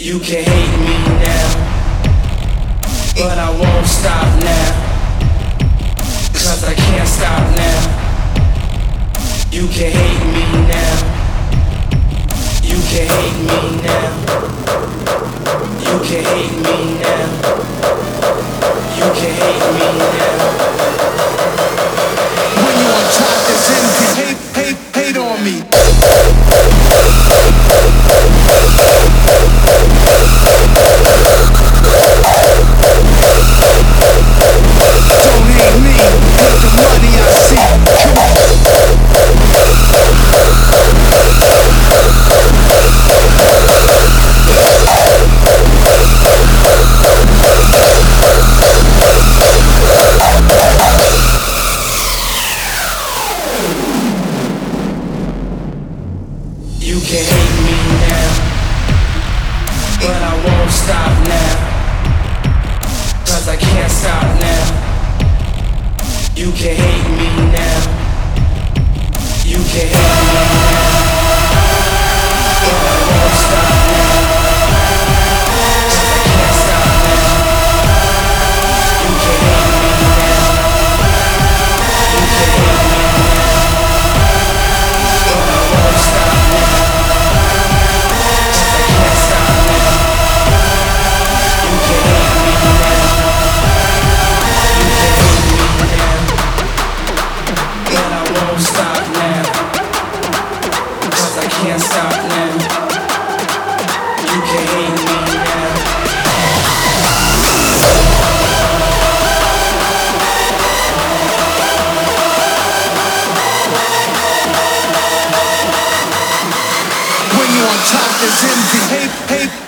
You can hate me now, but I won't stop now, 'cause I can't stop now. You can hate me now, you can hate me now, you can hate me now, you can hate me now. When you on top, there's envy, hate on me. Don't hate me, hate the money I see. Come on. You can hate me now, but I won't stop now, 'cause I can't stop now. You can hate me now, you can hate me now, but I won't stop now, 'cause I can't stop now. You can hate me now, you can hate me now, but I won't stop now. Stop now, 'cause I can't stop now. You can hate me now. When you on top, there's envy, hate